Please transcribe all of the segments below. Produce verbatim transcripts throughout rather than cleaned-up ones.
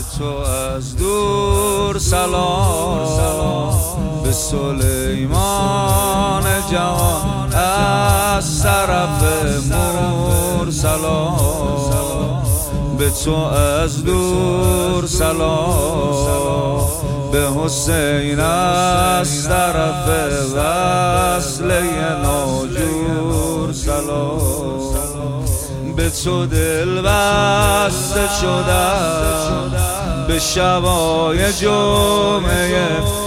تو از دور سلام به سلیمان جوان، از طرف مور سلام به تو از دور سلام، به حسین از طرف وصله ناجور سلام، به تو دل بسته شدم به شبای جمعه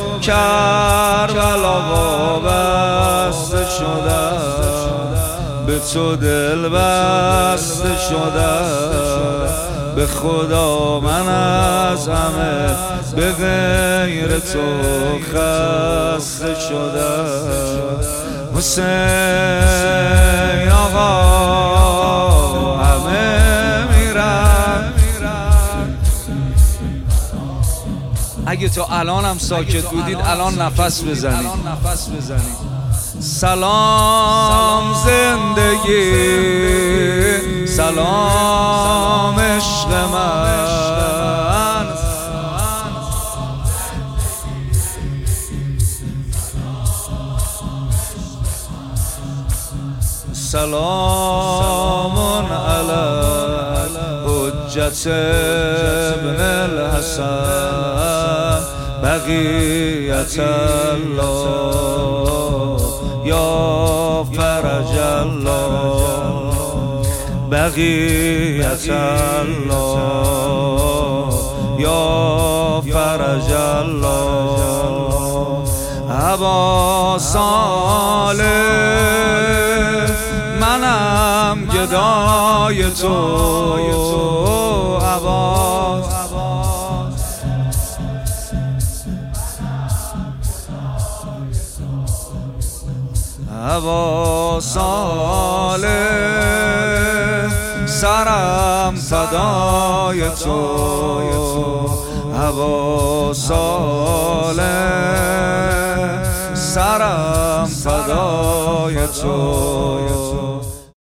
کربلا وابسته شدم، به تو دل بسته شدم، به خدا من از همه به غیر تو خسته شدم. حسین آقا همه میرن، اگه تا الان هم ساکت بودید الان نفس بزنید. سلام زندگی، سلام عشق من، سلام علی حجت ابن الحسن بقیت الله یا فرج الله، بقیت الله یا فرج الله. ابا صالح منم گدای تو، ابا ابا صالح سرم فدای تو، ابا صالح سرم فدای تو.